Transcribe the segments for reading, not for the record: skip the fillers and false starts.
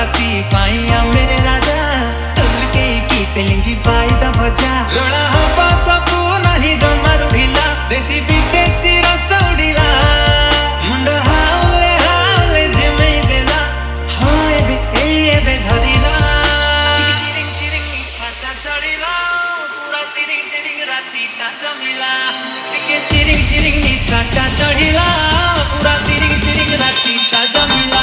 राती पाइया मेरे राजा तुलके की पेलेंगी पाई द भजा लोड़ा हवा तबु नहीं जमारू ढिला देसी विदेशी रसौड़ीला मुंडा हावे हावे झेमेई देला होए बे धरिला चिरिंग चिरिंग निसाटा चढ़िला पूरा तिरिंग तिरिंग राती सा जमिला चिरिंग चिरिंग निसाटा चढ़िला पूरा तिरिंग तिरिंग राती सा जमिला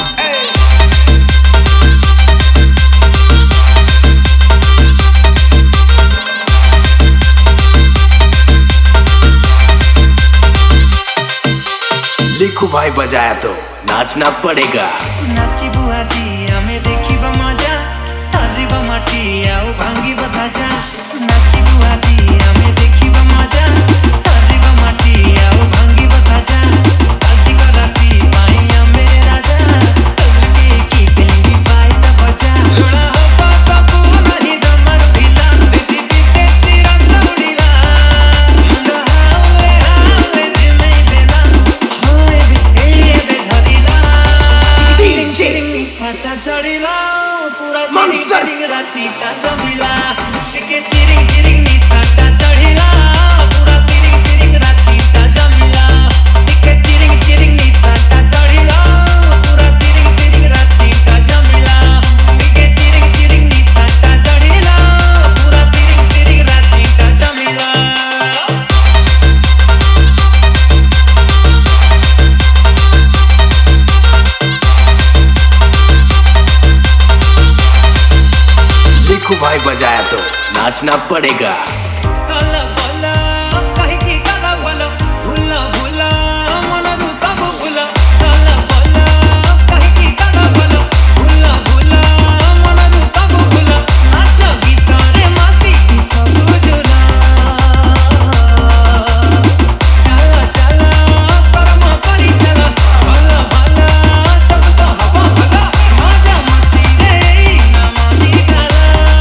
देखो भाई बजाया तो नाचना पड़ेगा। नाची बुआ जी हमें देखी मजा थारी माटी आओ भांगी बता नाची बुआ जी हमें देखी मजा थारी माटी आओ भांगी बता आज का राती पाइया मेरे राजा तुलके की पेलेंगी पाई द भजा लोड़ा हवा तबु नहीं जमारू ढिला देसी विदेशी रसौड़ीला मुंडा हावे हावे झेमेई देला होए बे धरिला चिरिंग चिरिंग निसाटा चढ़िला पूरा तिरिंग तिरिंग राती सा जमिला चिरिंग चिरिंग निसाटा चढ़िला पूरा तिरिंग तिरिंग राती सा जमिला चिरिंग चिरिंग निसाटा चढ़िला पूरा तिरिंग तिरिंग राती सा जमिला चिरिंग चिरिंग निसाटा चढ़िला पूरा तिरिंग तिरिंग राती सा जमिला देखो भाई बजाया तो नाचना पड़ेगा। भला भला कहीं की गाना भला भूला भूला मनरू सब भूला भला भला कहीं की गाना भला भूला भूला मनरू सब भूला नाच गीतारे माटी की सब झूला चला चला कर्म करी चला भला भला सब तो हवा भला मजा मस्ती रे ना माजी गला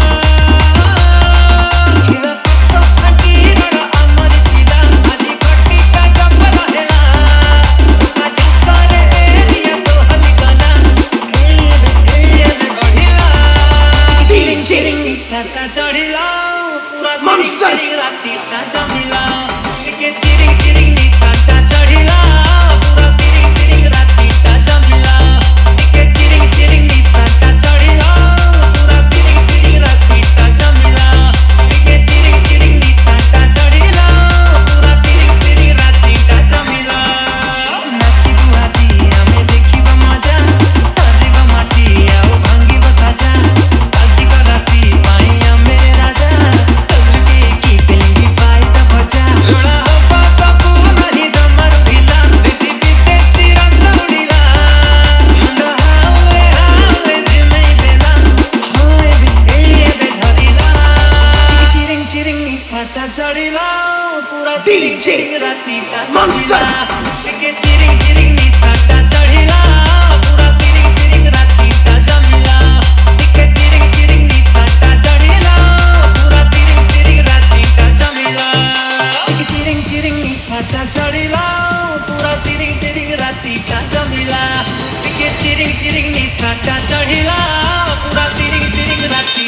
चढ़िला पूरा तिरिंग राती सा जमिला चिरिंग चिरिंग निसाटा चढ़िला पूरा तिरिंग तिरिंग राती सा जमिला चिरिंग चिरिंग निसाटा चढ़िला पूरा तिरिंग तिरिंग राती सा जमिला चिरिंग चिरिंग निसाटा चढ़िला पूरा तिरिंग तिरिंग राती सा जमिला नाची बुआ जी हमें देखी मजा थारी माटी आओ भांगी बता आज का राती पाइया मेरे राजा तुलके की पेलेंगी पाई द भजा लोड़ा हवा तबु नहीं जमारू ढिला देसी विदेशी रसौड़ीला मुंडा हावे हावे झेमेई देला होए बे धरिला चिरिंग चिरिंग निसाटा चढ़िला पूरा तिरिंग तिरिंग राती सा जमिला चिरिंग चिरिंग निसाटा चढ़िला पूरा तिरिंग तिरिंग राती सा जमिला चिरिंग चिरिंग निसाटा चढ़िला पूरा तिरिंग तिरिंग राती सा जमिला चिरिंग चिरिंग निसाटा चढ़िला पूरा तिरिंग तिरिंग राती सा जमिला चिरिंग चिरिंग निसाटा चढ़िला पूरा तिरिंग तिरिंग राती